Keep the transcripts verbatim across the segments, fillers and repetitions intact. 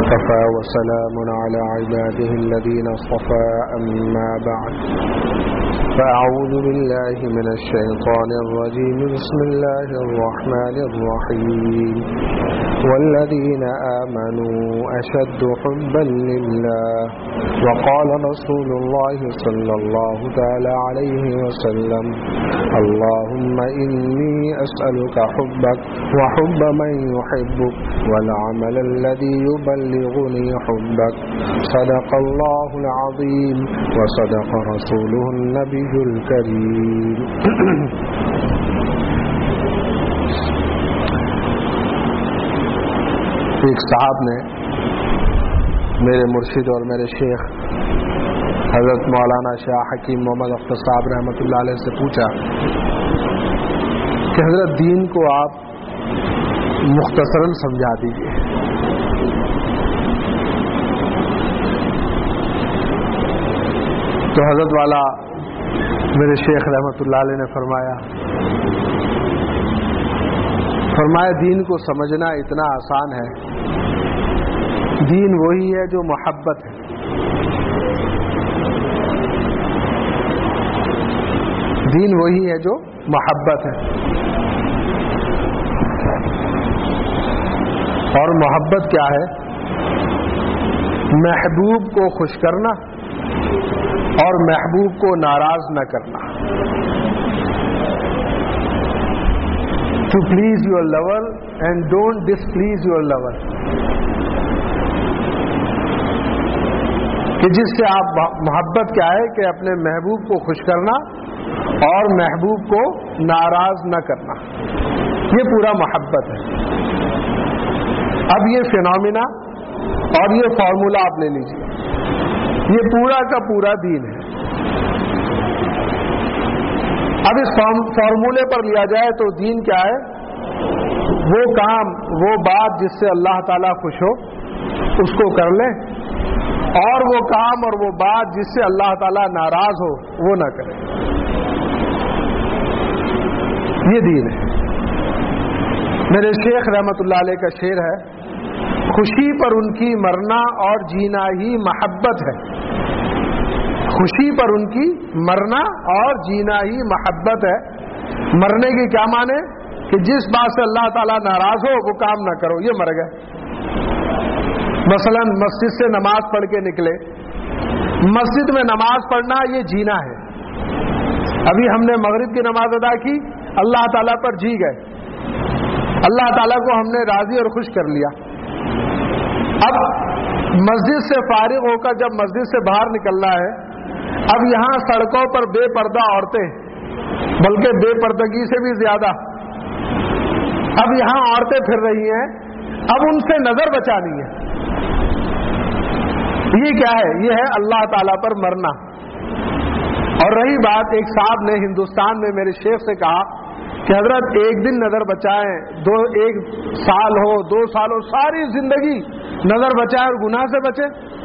وكفى وسلام على عباده الذين اصطفى أما بعد فأعوذ بالله من الشيطان الرجيم بسم الله الرحمن الرحيم والذين آمنوا أشد حبا لله وقال رسول الله صلى الله تعالى عليه وسلم اللهم إني أسألك حبك وحب من يحبك والعمل الذي يبلغني حبك صدق الله العظيم وصدق رسوله النبي الكريم. ایک صاحب نے میرے مرشد اور میرے شیخ حضرت مولانا شاہ حکیم محمد اختر صاحب رحمۃ اللہ علیہ سے پوچھا کہ حضرت دین کو آپ مختصراً سمجھا دیجیے. تو حضرت والا میرے شیخ رحمۃ اللہ علیہ نے فرمایا فرمایا دین کو سمجھنا اتنا آسان ہے. دین وہی ہے جو محبت ہے. دین وہی ہے جو محبت ہے. اور محبت کیا ہے؟ محبوب کو خوش کرنا اور محبوب کو ناراض نہ کرنا. To please your lover and don't displease your lover. کہ جس سے آپ محبت کیا ہے کہ اپنے محبوب کو خوش کرنا اور محبوب کو ناراض نہ کرنا. یہ پورا محبت ہے. اب یہ فینومینا اور یہ فارمولا آپ لے لیجیے. یہ پورا کا پورا دین ہے. اب اس فارمولے پر لیا جائے تو دین کیا ہے؟ وہ کام وہ بات جس سے اللہ تعالیٰ خوش ہو اس کو کر لیں اور وہ کام اور وہ بات جس سے اللہ تعالیٰ ناراض ہو وہ نہ کرے. یہ دین ہے. میرے شیخ رحمۃ اللہ علیہ کا شعر ہے خوشی پر ان کی مرنا اور جینا ہی محبت ہے. خوشی پر ان کی مرنا اور جینا ہی محبت ہے. مرنے کی کیا معنی کہ جس بات سے اللہ تعالیٰ ناراض ہو وہ کام نہ کرو. یہ مر گئے. مثلا مسجد سے نماز پڑھ کے نکلے. مسجد میں نماز پڑھنا یہ جینا ہے. ابھی ہم نے مغرب کی نماز ادا کی, اللہ تعالیٰ پر جی گئے, اللہ تعالیٰ کو ہم نے راضی اور خوش کر لیا. اب مسجد سے فارغ ہو کر جب مسجد سے باہر نکلنا ہے, اب یہاں سڑکوں پر بے پردہ عورتیں, بلکہ بے پردگی سے بھی زیادہ اب یہاں عورتیں پھر رہی ہیں. اب ان سے نظر بچانی ہے. یہ کیا ہے؟ یہ ہے اللہ تعالیٰ پر مرنا. اور رہی بات, ایک صاحب نے ہندوستان میں میرے شیخ سے کہا کہ حضرت ایک دن نظر بچائیں, دو ایک سال ہو, دو سال ہو, ساری زندگی نظر بچائیں اور گناہ سے بچیں.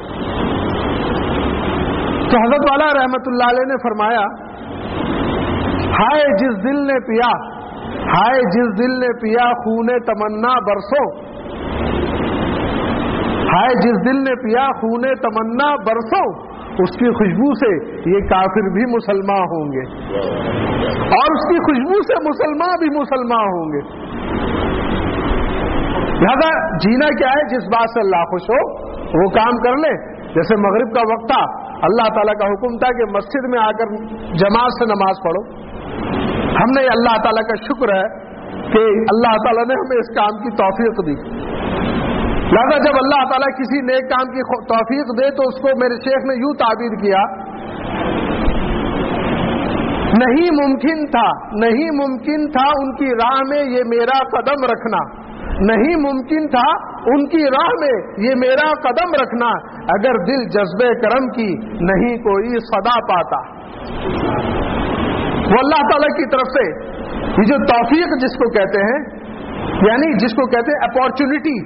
تو حضرت والا رحمت اللہ علیہ نے فرمایا ہائے جس دل نے پیا, ہائے جس دل نے پیا خون تمنا برسوں, ہائے جس دل نے پیا خون تمنا برسوں, اس کی خوشبو سے یہ کافر بھی مسلمان ہوں گے اور اس کی خوشبو سے مسلمان بھی مسلمان ہوں گے. لہذا جینا کیا ہے؟ جس بات سے اللہ خوش ہو وہ کام کر لے. جیسے مغرب کا وقت تھا, اللہ تعالیٰ کا حکم تھا کہ مسجد میں آ کر جماعت سے نماز پڑھو. ہم نے اللہ تعالیٰ کا شکر ہے کہ اللہ تعالیٰ نے ہمیں اس کام کی توفیق دی. لہذا جب اللہ تعالیٰ کسی نیک کام کی توفیق دے تو اس کو میرے شیخ نے یوں تعبیر کیا, نہیں ممکن تھا نہیں ممکن تھا ان کی راہ میں یہ میرا قدم رکھنا, نہیں ممکن تھا ان کی راہ میں یہ میرا قدم رکھنا, اگر دل جذبے کرم کی نہیں کوئی صدا پاتا. وہ اللہ تعالیٰ کی طرف سے یہ جو توفیق جس کو کہتے ہیں, یعنی جس کو کہتے ہیں اپارچونٹی,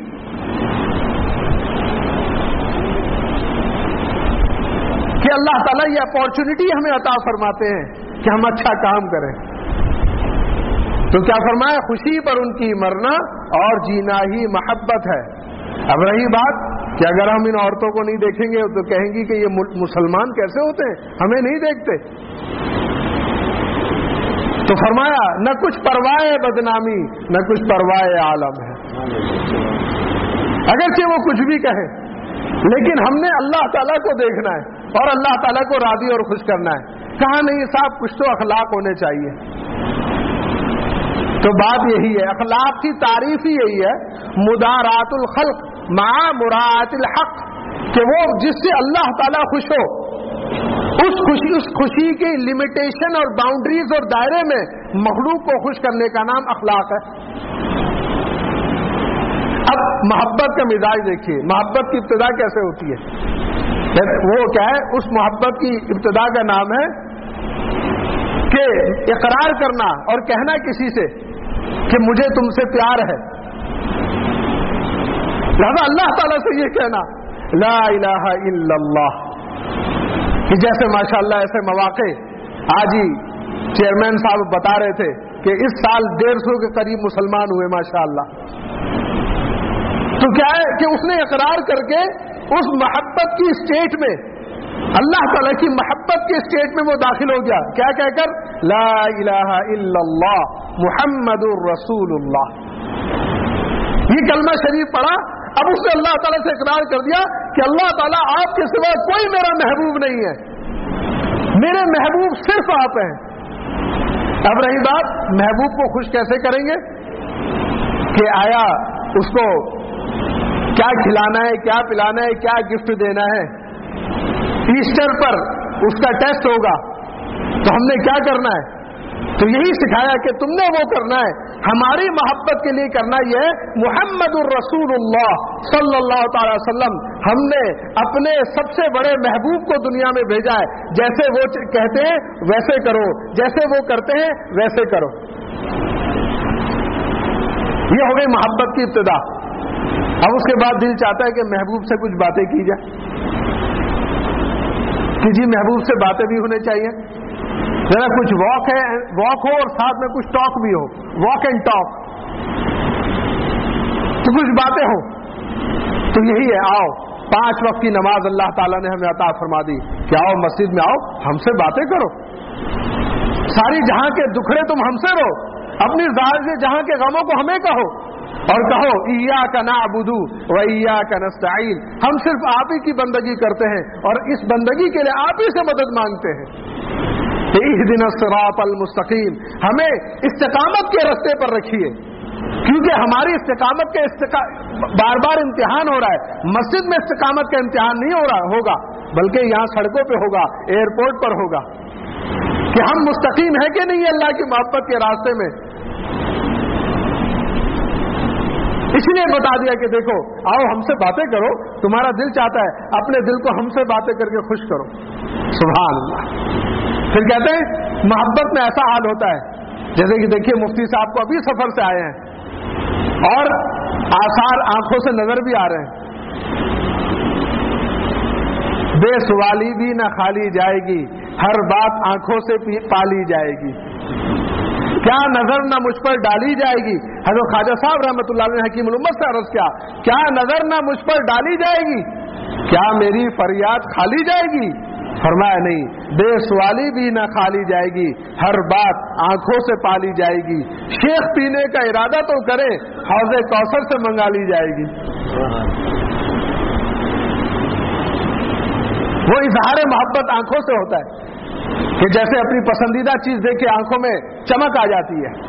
کہ اللہ تعالیٰ یہ اپارچونٹی ہمیں عطا فرماتے ہیں کہ ہم اچھا کام کریں. تو کیا فرمایا؟ خوشی پر ان کی مرنا اور جینا ہی محبت ہے. اب رہی بات کہ اگر ہم ان عورتوں کو نہیں دیکھیں گے تو کہیں گی کہ یہ مسلمان کیسے ہوتے ہیں، ہمیں نہیں دیکھتے. تو فرمایا نہ کچھ پرواہ بدنامی نہ کچھ پرواہ عالم ہے، اگرچہ وہ کچھ بھی کہیں لیکن ہم نے اللہ تعالیٰ کو دیکھنا ہے اور اللہ تعالیٰ کو راضی اور خوش کرنا ہے. کہا نہیں صاحب کچھ تو اخلاق ہونے چاہیے. تو بات یہی ہے، اخلاق کی تعریف ہی یہی ہے، مدارات الخلق مع مراعات الحق، کہ وہ جس سے اللہ تعالیٰ خوش ہو اس خوشی اس خوشی کی لمیٹیشن اور باؤنڈریز اور دائرے میں مخلوق کو خوش کرنے کا نام اخلاق ہے. اب محبت کا مزاج دیکھیے، محبت کی ابتدا کیسے ہوتی ہے؟ وہ کیا ہے؟ اس محبت کی ابتدا کا نام ہے کہ اقرار کرنا اور کہنا کسی سے کہ مجھے تم سے پیار ہے. لہذا اللہ تعالیٰ سے یہ کہنا لا الہ الا اللہ، کہ جیسے ماشاءاللہ ایسے مواقع آج ہی چیئرمین صاحب بتا رہے تھے کہ اس سال ڈیڑھ سو کے قریب مسلمان ہوئے ماشاءاللہ. تو کیا ہے کہ اس نے اقرار کر کے اس محبت کی اسٹیٹ میں، اللہ تعالیٰ کی محبت کے اسٹیٹ میں وہ داخل ہو گیا. کیا کہہ کر؟ لا الہ الا اللہ محمد الرسول اللہ. یہ کلمہ شریف پڑھا. اب اس نے اللہ تعالیٰ سے اقرار کر دیا کہ اللہ تعالیٰ آپ کے سوا کوئی میرا محبوب نہیں ہے، میرے محبوب صرف آپ ہیں. اب رہی بات محبوب کو خوش کیسے کریں گے کہ آیا اس کو کیا کھلانا ہے، کیا پلانا ہے، کیا گفٹ دینا ہے. ایسٹر پر اس کا ٹیسٹ ہوگا تو ہم نے کیا کرنا ہے؟ تو یہی سکھایا کہ تم نے وہ کرنا ہے. ہماری محبت کے لیے کرنا یہ ہے محمد الرسول اللہ صلی اللہ تعالی وسلم. ہم نے اپنے سب سے بڑے محبوب کو دنیا میں بھیجا ہے، جیسے وہ کہتے ہیں ویسے کرو، جیسے وہ کرتے ہیں ویسے کرو. یہ ہو گئی محبت کی ابتدا. اب اس کے بعد دل چاہتا ہے کہ محبوب سے کچھ باتیں کی جائے، کہ جی محبوب سے باتیں بھی ہونے چاہیے، ذرا کچھ واک ہے واک ہو اور ساتھ میں کچھ ٹاک بھی ہو، واک اینڈ ٹاک، تو کچھ باتیں ہو. تو یہی ہے، آؤ پانچ وقت کی نماز اللہ تعالیٰ نے ہمیں عطا فرما دی کہ آؤ مسجد میں آؤ ہم سے باتیں کرو، ساری جہاں کے دکھڑے تم ہم سے رہو، اپنی ظاہر سے جہاں کے غموں کو ہمیں کہو اور کہو ایاک نعبد و ایاک نستعین، ہم صرف آپ ہی کی بندگی کرتے ہیں اور اس بندگی کے لیے آپ ہی سے مدد مانگتے ہیں. اہدنا الصراط المستقیم، ہمیں استقامت کے راستے پر رکھیے، کیونکہ ہماری استقامت کے استقا... بار بار امتحان ہو رہا ہے. مسجد میں استقامت کا امتحان نہیں ہو رہا ہوگا بلکہ یہاں سڑکوں پہ ہوگا، ایئرپورٹ پر ہوگا، کہ ہم مستقیم ہیں کہ نہیں اللہ کی محبت کے راستے میں. اس لیے بتا دیا کہ دیکھو آؤ ہم سے باتیں کرو، تمہارا دل چاہتا ہے اپنے دل کو ہم سے باتیں کر کے خوش کرو. سبحان اللہ. پھر کہتے ہیں محبت میں ایسا حال ہوتا ہے جیسے کہ دیکھیے مفتی صاحب کو ابھی سفر سے آئے ہیں اور آثار آنکھوں سے نظر بھی آ رہے ہیں. بے سوالی بھی نہ کھالی جائے گی، ہر بات آنکھوں سے پالی جائے گی، کیا نظر نہ مجھ پر ڈالی جائے گی. حضرت خواجہ صاحب رحمۃ اللہ علیہ حکیم الامت سے عرض کیا، کیا نظر نہ مجھ پر ڈالی جائے گی، کیا میری فریاد کھالی جائے گی؟ فرمایا نہیں، بے سوالی بھی نہ کھالی جائے گی، ہر بات آنکھوں سے پالی جائے گی. شیخ پینے کا ارادہ تو کرے، حوض کوثر سے منگا لی جائے گی. وہ اظہار محبت آنکھوں سے ہوتا ہے کہ جیسے اپنی پسندیدہ چیز دیکھ کے آنکھوں میں چمک آ جاتی ہے.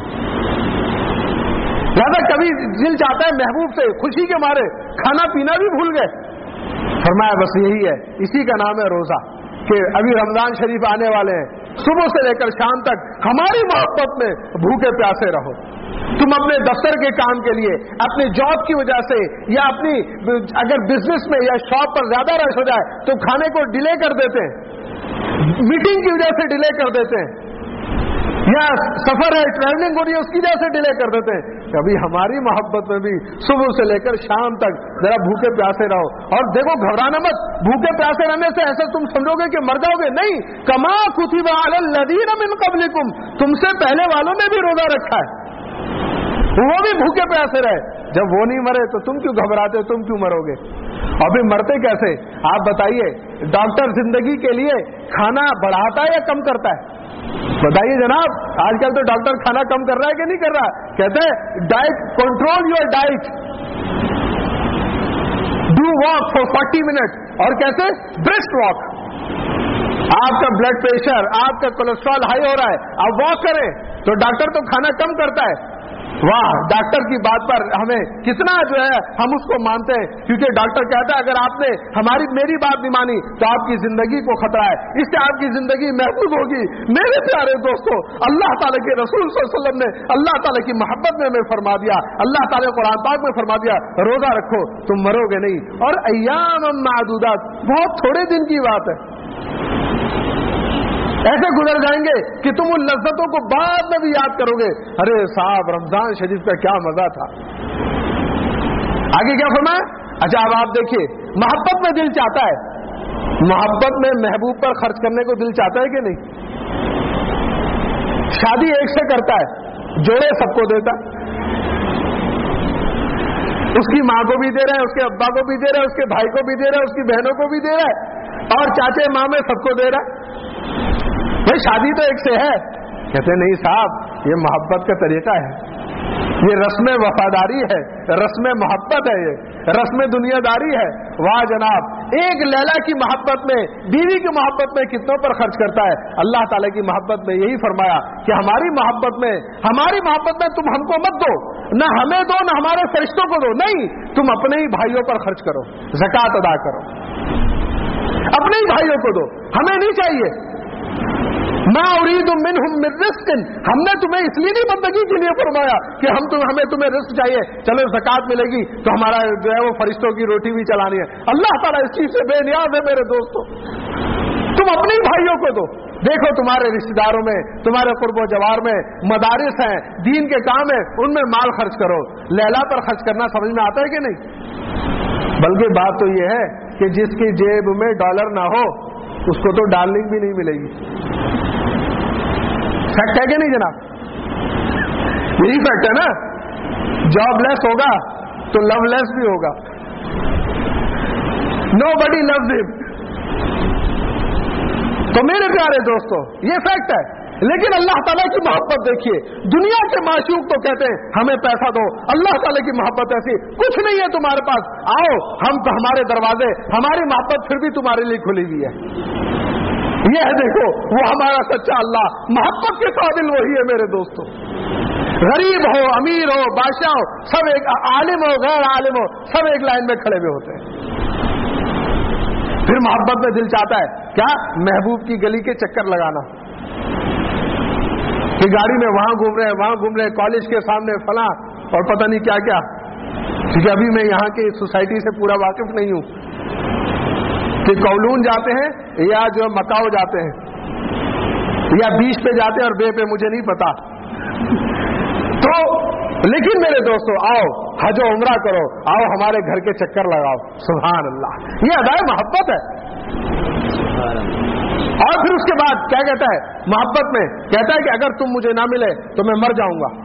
لہذا کبھی دل چاہتا ہے محبوب سے خوشی کے مارے کھانا پینا بھی بھول گئے. فرمایا بس یہی ہے، اسی کا نام ہے روزہ، کہ ابھی رمضان شریف آنے والے ہیں، صبح سے لے کر شام تک ہماری محبت میں بھوکے پیاسے رہو. تم اپنے دفتر کے کام کے لیے، اپنے جاب کی وجہ سے، یا اپنی اگر بزنس میں یا شاپ پر زیادہ رش ہو جائے تو کھانے کو ڈیلے کر دیتے ہیں، میٹنگ کی وجہ سے ڈیلے کر دیتے ہیں، یا سفر ہے ٹریولنگ ہو رہی ہے اس کی وجہ سے ڈیلے کر دیتے ہیں. کبھی ہماری محبت میں بھی صبح سے لے کر شام تک ذرا بھوکے پیاسے رہو. اور دیکھو گھبرانا مت، بھوکے پیاسے رہنے سے ایسا تم سمجھو گے کہ مر جاؤ گے، نہیں. کما کتب علی الذین من قبلکم، تم سے پہلے والوں نے بھی روزہ رکھا ہے، وہ بھی بھوکے پیاسے رہے. جب وہ نہیں مرے تو تم کیوں گھبراتے ہو، تم کیوں مرو گے؟ اور پھر مرتے کیسے؟ آپ بتائیے، ڈاکٹر زندگی کے لیے کھانا بڑھاتا ہے یا کم کرتا ہے؟ بتائیے جناب، آج کل تو ڈاکٹر کھانا کم کر رہا ہے کہ نہیں کر رہا؟ کہتے ہیں diet, control your diet, do walk for forty minute, اور کیسے؟ Brisk walk. آپ کا بلڈ پریشر، آپ کا کولیسٹرول ہائی ہو رہا ہے، آپ واک کریں. تو ڈاکٹر تو کھانا کم کرتا ہے. واہ، ڈاکٹر کی بات پر ہمیں کتنا جو ہے ہم اس کو مانتے ہیں، کیونکہ ڈاکٹر کہتا ہے اگر آپ نے ہماری میری بات نہیں مانی تو آپ کی زندگی کو خطرہ ہے، اس سے آپ کی زندگی محفوظ ہوگی. میرے پیارے دوستو، اللہ تعالیٰ کے رسول صلی اللہ علیہ وسلم نے اللہ تعالیٰ کی محبت میں ہمیں فرما دیا، اللہ تعالیٰ قرآن پاک میں فرما دیا روزہ رکھو تم مرو گے نہیں. اور ایام معدودات، بہت تھوڑے دن کی بات ہے، ایسے گزر جائیں گے کہ تم ان لذتوں کو بعد میں بھی یاد کرو گے. ارے صاحب، رمضان شریف کا کیا مزہ تھا. آگے کیا فرمایا؟ اچھا اب آپ دیکھیے، محبت میں دل چاہتا ہے، محبت میں محبوب پر خرچ کرنے کو دل چاہتا ہے کہ نہیں؟ شادی ایک سے کرتا ہے، جوڑے سب کو دیتا، اس کی ماں کو بھی دے رہا ہے، اس کے ابا کو بھی دے رہا ہے، اس کے بھائی کو بھی دے رہا ہے، اس کی بہنوں کو بھی دے رہا ہے، اور چاچے مامے سب کو دے رہا ہے. بھائی شادی تو ایک سے ہے. کہتے نہیں صاحب، یہ محبت کا طریقہ ہے، یہ رسم وفاداری ہے، رسم محبت ہے، یہ رسم دنیا داری ہے. واہ جناب، ایک لیلا کی محبت میں، بیوی کی محبت میں کتنوں پر خرچ کرتا ہے. اللہ تعالیٰ کی محبت میں یہی فرمایا کہ ہماری محبت میں ہماری محبت میں تم ہم کو مت دو، نہ ہمیں دو نہ ہمارے فرشتوں کو دو، نہیں، تم اپنے ہی بھائیوں پر خرچ کرو، زکوٰۃ ادا کرو، اپنے ہی بھائیوں کو دو، ہمیں نہیں چاہیے. ما اريد منهم من رزق، ہم نے تمہیں اس لیے نہیں بندگی کے لیے فرمایا کہ ہم تم ہمیں تمہیں رزق چاہیے، چلو زکوٰۃ ملے گی تو ہمارا جو ہے وہ فرشتوں کی روٹی بھی چلانی ہے. اللہ تعالیٰ اس چیز سے بے نیاز ہے میرے دوستوں. تم اپنے بھائیوں کو دو. دیکھو تمہارے رشتے داروں میں، تمہارے قرب و جوار میں مدارس ہیں، دین کے کام ہیں، ان میں مال خرچ کرو. لیلا پر خرچ کرنا سمجھ میں آتا ہے کہ نہیں؟ بلکہ بات تو یہ ہے کہ جس کی جیب میں ڈالر نہ ہو اس کو تو ڈارلنگ بھی نہیں ملے گی. فیکٹ ہے کہ نہیں جناب؟ یہی فیکٹ ہے نا. جاب لیس ہوگا تو لو لیس بھی ہوگا. نو بڈی لوز ہم. تو میرے پیارے دوستو، یہ فیکٹ ہے. لیکن اللہ تعالیٰ کی محبت دیکھیے، دنیا کے معشوق تو کہتے ہیں ہمیں پیسہ دو، اللہ تعالیٰ کی محبت ایسی کچھ نہیں ہے تمہارے پاس، آؤ ہم ہمارے دروازے، ہماری محبت پھر بھی تمہارے لیے کھلی ہوئی ہے. یہ ہے دیکھو وہ ہمارا سچا اللہ، محبت کے قابل وہی ہے میرے دوستو. غریب ہو، امیر ہو، بادشاہ ہو، سب ایک، عالم ہو، غیر عالم ہو، سب ایک لائن میں کھڑے ہوئے ہوتے ہیں. پھر محبت میں دل چاہتا ہے کیا؟ محبوب کی گلی کے چکر لگانا، کہ گاڑی میں وہاں گھوم رہے ہیں، وہاں گھوم رہے ہیں، کالج کے سامنے فلاں اور پتہ نہیں کیا کیا. کیونکہ ابھی میں یہاں کی سوسائٹی سے پورا واقف نہیں ہوں کہ کولون جاتے ہیں یا جو مکاؤ جاتے ہیں یا بیچ پہ جاتے ہیں اور بے پہ مجھے نہیں پتا. تو لیکن میرے دوستو، آؤ حج و عمرہ کرو، آؤ ہمارے گھر کے چکر لگاؤ. سبحان اللہ، یہ ادائے محبت ہے. اور پھر اس کے بعد کیا کہتا ہے محبت میں؟ کہتا ہے کہ اگر تم مجھے نہ ملے تو میں مر جاؤں گا،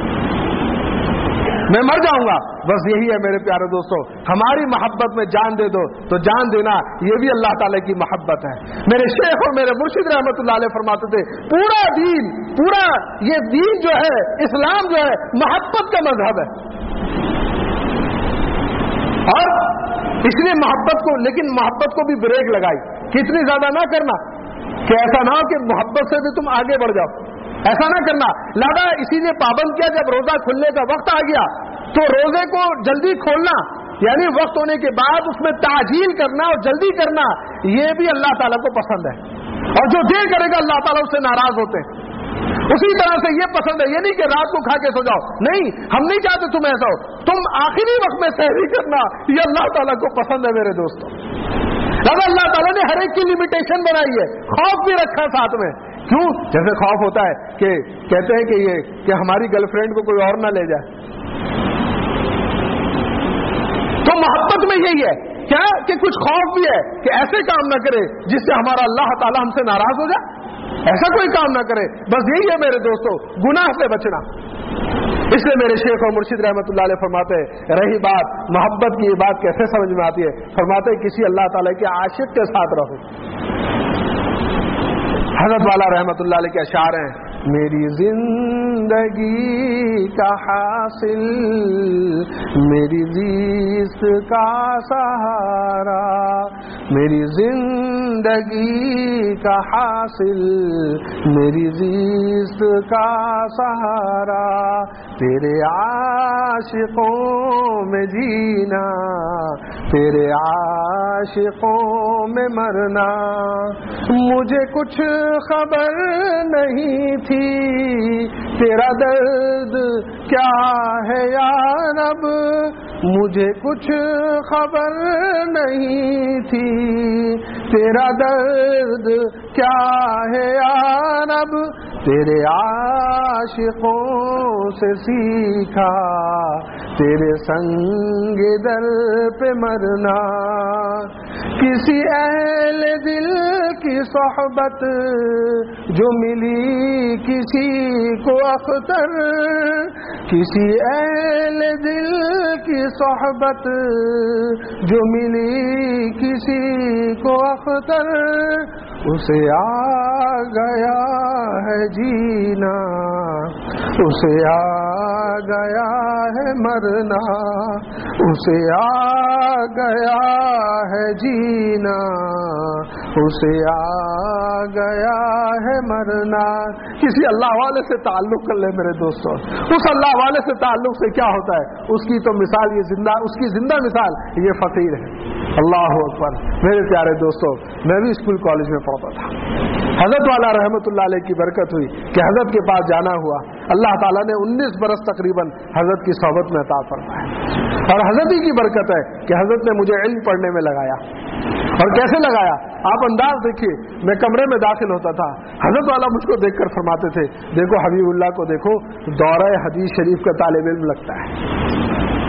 میں مر جاؤں گا. بس یہی ہے میرے پیارے دوستو، ہماری محبت میں جان دے دو تو جان دینا یہ بھی اللہ تعالیٰ کی محبت ہے. میرے شیخ اور میرے مرشد رحمت اللہ علیہ فرماتے تھے پورا دین، پورا یہ دین جو ہے، اسلام جو ہے، محبت کا مذہب ہے. اور اس لیے محبت کو، لیکن محبت کو بھی بریک لگائی کہ اتنی زیادہ نہ کرنا کہ ایسا نہ ہو کہ محبت سے بھی تم آگے بڑھ جاؤ، ایسا نہ کرنا. لہذا اسی لیے پابند کیا، جب روزہ کھلنے کا وقت آ گیا تو روزے کو جلدی کھولنا، یعنی وقت ہونے کے بعد اس میں تعجیل کرنا اور جلدی کرنا، یہ بھی اللہ تعالیٰ کو پسند ہے. اور جو دیر کرے گا اللہ تعالیٰ اس سے ناراض ہوتے ہیں. اسی طرح سے یہ پسند ہے، یہ نہیں کہ رات کو کھا کے سو جاؤ، نہیں، ہم نہیں چاہتے تم ایسا ہو. تم آخری وقت میں سحری کرنا، یہ اللہ تعالیٰ کو پسند ہے میرے دوستوں. اللہ تعالیٰ نے ہر ایک کی لمیٹیشن بنائی ہے، خوف بھی رکھا ساتھ میں. کیوں؟ جیسے خوف ہوتا ہے کہ کہتے ہیں کہ یہ کہ ہماری گرل فرینڈ کو کوئی اور نہ لے جائے. تو محبت میں یہی ہے کیا کہ کچھ خوف بھی ہے کہ ایسے کام نہ کرے جس سے ہمارا اللہ تعالیٰ ہم سے ناراض ہو جائے، ایسا کوئی کام نہ کرے. بس یہی ہے میرے دوستو، گناہ سے بچنا. اس لیے میرے شیخ اور مرشد رحمۃ اللہ علیہ فرماتے ہیں، رہی بات محبت کی، یہ بات کیسے سمجھ میں آتی ہے؟ فرماتے ہیں کسی اللہ تعالیٰ کے عاشق کے ساتھ رہو۔ حضرت والا رحمۃ اللہ علیہ کے اشعار ہیں، میری زندگی کا حاصل، میری زیست کا سہارا، میری زندگی کا حاصل، میری زیست کا سہارا، تیرے عاشقوں میں جینا، تیرے عاشقوں میں مرنا، مجھے کچھ خبر نہیں تھی تیرا درد کیا ہے یا رب، مجھے کچھ خبر نہیں تھی تیرا درد کیا ہے یا رب، تیرے عاشقوں سے سیکھا تیرے سنگ دل پہ مرنا، کسی اہل دل کی صحبت جو ملی کسی کو اختر، کسی اہل دل کی صحبت جو ملی کسی کو اختر، اسے آ گیا ہے جینا، اسے آ گیا ہے مرنا، اسے آ گیا ہے جینا، اسے آ گیا ہے مرنا۔ کسی اللہ والے سے تعلق کر لے میرے دوستوں، اس اللہ والے سے تعلق سے کیا ہوتا ہے؟ اس کی تو مثال یہ زندہ، اس کی زندہ مثال یہ فقیر ہے۔ اللہ اکبر۔ میرے پیارے دوستوں، میں بھی اسکول کالج میں پڑھتا تھا، حضرت والا رحمۃ اللہ علیہ کی برکت ہوئی کہ حضرت کے پاس جانا ہوا، اللہ تعالیٰ نے انیس برس تقریباً حضرت کی صحبت میں عطا فرمایا، اور حضرت ہی کی برکت ہے کہ حضرت نے مجھے علم پڑھنے میں لگایا۔ اور کیسے لگایا آپ انداز دیکھیے، میں کمرے میں داخل ہوتا تھا، حضرت والا مجھ کو دیکھ کر فرماتے تھے، دیکھو حبیب اللہ کو دیکھو، دورہ حدیث شریف کا طالب علم لگتا ہے۔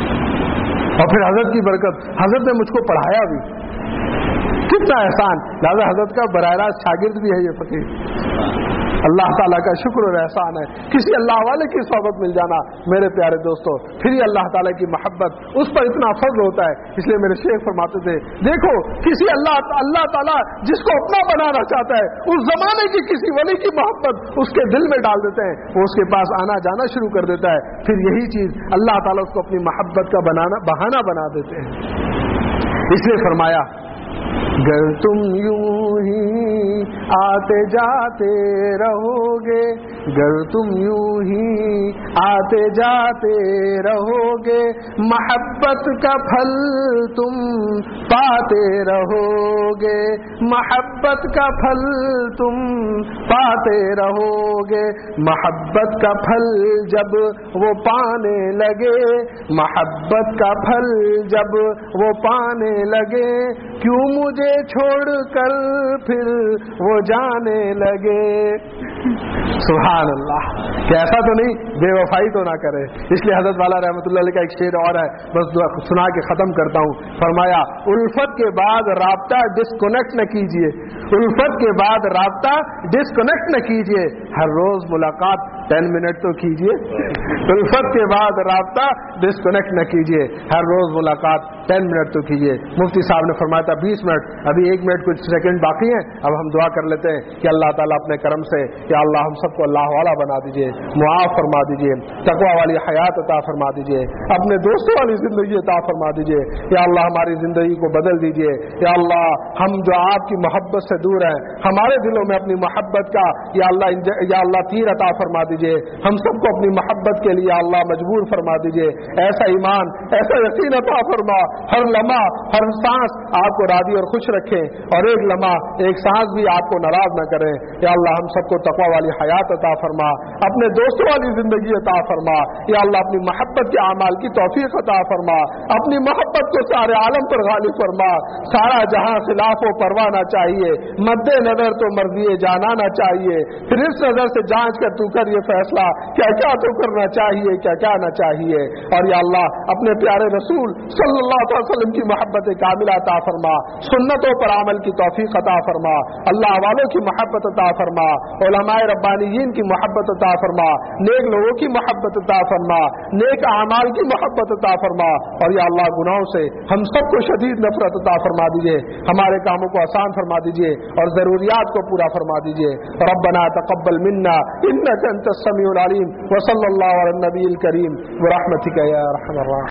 اور پھر حضرت کی برکت، حضرت نے مجھ کو پڑھایا بھی، کتنا احسان، لہذا حضرت کا براہ راست شاگرد بھی ہے یہ فقیر۔ اللہ تعالیٰ کا شکر اور احسان ہے، کسی اللہ والے کی صحبت مل جانا میرے پیارے دوستوں، پھر یہ اللہ تعالیٰ کی محبت، اس پر اتنا فضل ہوتا ہے۔ اس لیے میرے شیخ فرماتے تھے، دیکھو کسی اللہ اللہ تعالیٰ جس کو اپنا بنانا چاہتا ہے، اس زمانے کی کسی ولی کی محبت اس کے دل میں ڈال دیتے ہیں، وہ اس کے پاس آنا جانا شروع کر دیتا ہے، پھر یہی چیز اللہ تعالیٰ اس کو اپنی محبت کا بنانا بہانہ بنا دیتے ہیں۔ اس لیے فرمایا، گر تم یوں ہی آتے جاتے رہو گے، گر تم یوں ہی آتے جاتے رہو گے، محبت کا پھل تم پاتے رہو گے، محبت کا پھل تم پاتے رہو گے، محبت کا پھل جب وہ پانے لگے، محبت کا پھل جب وہ پانے لگے، کیوں مجھے چھوڑ کر پھر وہ جانے لگے۔ سبحان اللہ، کہ ایسا تو نہیں بے وفائی تو نہ کرے۔ اس لیے حضرت والا رحمۃ اللہ علیہ کا ایک شعر اور ہے، بس سنا کے ختم کرتا ہوں۔ فرمایا، الفت کے بعد رابطہ ڈسکنیکٹ نہ کیجیے، الفت کے بعد رابطہ ڈسکنیکٹ نہ کیجیے، ہر روز ملاقات ٹین منٹ تو کیجیے۔ الفت کے بعد رابطہ ڈسکنیکٹ نہ کیجیے، ہر روز ملاقات ٹین منٹ تو کیجیے۔ مفتی صاحب نے فرمایا تھا بیس منٹ، ابھی ایک منٹ کچھ سیکنڈ باقی ہیں، اب ہم دعا کر لیتے ہیں کہ اللہ تعالیٰ اپنے کرم سے، یا اللہ ہم سب کو اللہ والا بنا دیجیے، معاف فرما دیجیے، تقوی والی حیات عطا فرما دیجیے، اپنے دوستوں والی زندگی عطا فرما دیجیے، یا اللہ ہماری زندگی کو بدل دیجیے، یا اللہ ہم جو آپ کی محبت سے دور ہیں، ہمارے دلوں میں اپنی محبت کا یا اللہ یا اللہ تیر عطا فرما دیجیے، ہم سب کو اپنی محبت کے لیے اللہ مجبور فرما دیجیے، ایسا ایمان ایسا یقین عطا فرما، ہر لمحہ ہر سانس آپ کو راضی اور خوش رکھیں، اور ایک لمحہ ایک سانس بھی آپ کو ناراض نہ کریں۔ یا اللہ ہم سب کو تقوی والی حیات عطا فرما، اپنے دوستوں والی زندگی عطا فرما، یا اللہ اپنی محبت کے اعمال کی توفیق عطا فرما، اپنی محبت کو سارے عالم پر غالب فرما، سارا جہاں خلاف و پرواہ چاہیے، مد نظر تو مرضی جانانا چاہیے، پھر اس نظر سے جانچ کر تو کر یہ فیصلہ کیا کیا تو کرنا چاہیے۔ چاہیے کیا کیا نہ چاہیے. اور یا اللہ اپنے پیارے رسول صلی اللہ علیہ وسلم کی محبت کاملہ عطا فرما, سنتوں پر عمل کی توفیق عطا فرما, اللہ والوں کی محبت عطا فرما, علماء ربانیین کی محبت عطا فرما, نیک لوگوں کی محبت عطا فرما, نیک اعمال کی محبت عطا فرما. اور یا اللہ گناہوں سے ہم سب کو شدید نفرت عطا فرما دیجیے, ہمارے کاموں کو آسان فرما دیجیے اور ضروریات کو پورا فرما دیجیے. ربنا تقبل منا انك انت السميع العليم وصلى الله على النبي الكريم برحمتك يا ارحم الراحمين.